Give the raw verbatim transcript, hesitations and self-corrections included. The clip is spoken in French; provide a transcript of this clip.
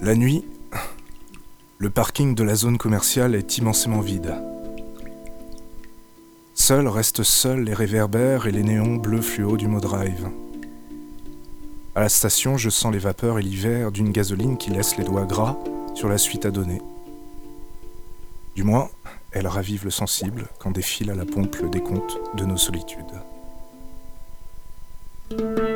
La nuit, le parking de la zone commerciale est immensément vide. Seuls restent seuls les réverbères et les néons bleus fluo du Modrive. À la station, je sens les vapeurs et l'hiver d'une gasoline qui laisse les doigts gras sur la suite à donner. Du moins, elle ravive le sensible quand défile à la pompe le décompte de nos solitudes.